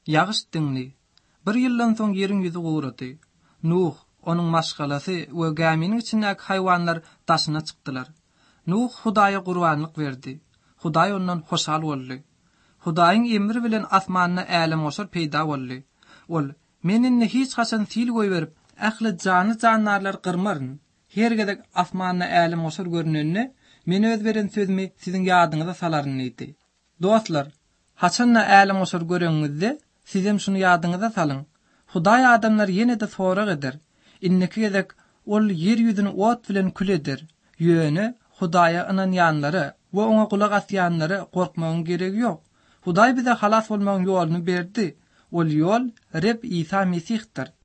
Yağışdyňly. Bir ýyldan soň ýeriň ýüzi gowrady. Nuh, onuň maşgalasy we gaminiň içindäki haýwanlar daşyna çykdylar. Nuh Hudaýa gurbanlyk berdi. Hudaý ondan hoşal boldy. Hudaýyň emri bilen asmanyna älim oşar peýda boldy. Ol, meninni hiç haçan sil goýberip, ähli jany janlarlar gyrmaryn. Hergedek asmanyna älim oşar görnenni, meni öz beren sözümi siziň ýadyňyza salaryn diýdi. Dostlar, haçanna älim oşar göreňizde, sizem şunu ýadyňyza salyň. Hudaý adamlar ýene-de sorak eder. Innekidek ol yer ýüzüni ot bilen kül eder. Ýöne Hudaýa inanýanlary we oňa kulak asýanlary gorkmagyň geregi ýok. Hudaý bize halas bolmagyň ýoluny berdi. Ol ýol Reb İsa Mesihdir.